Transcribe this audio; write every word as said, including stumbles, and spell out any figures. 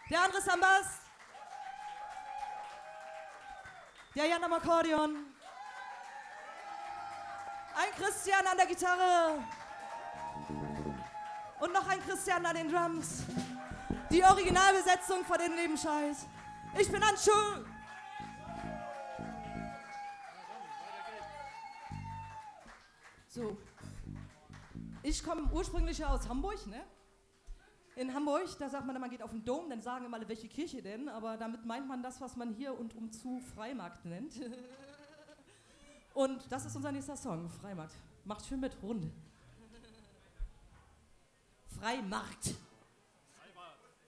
Der andere ist am Bass. Der Jan am Akkordeon. Ein Christian an der Gitarre. Und noch ein Christian an den Drums. Die Originalbesetzung von den Lebenscheiß. Ich bin Anschu. So. Ich komme ursprünglich ja aus Hamburg, ne? In Hamburg, da sagt man, man geht auf den Dom, dann sagen immer alle, welche Kirche denn, aber damit meint man das, was man hier und umzu Freimarkt nennt. Und das ist unser nächster Song, Freimarkt. Macht schön mit, Runde. Freimarkt.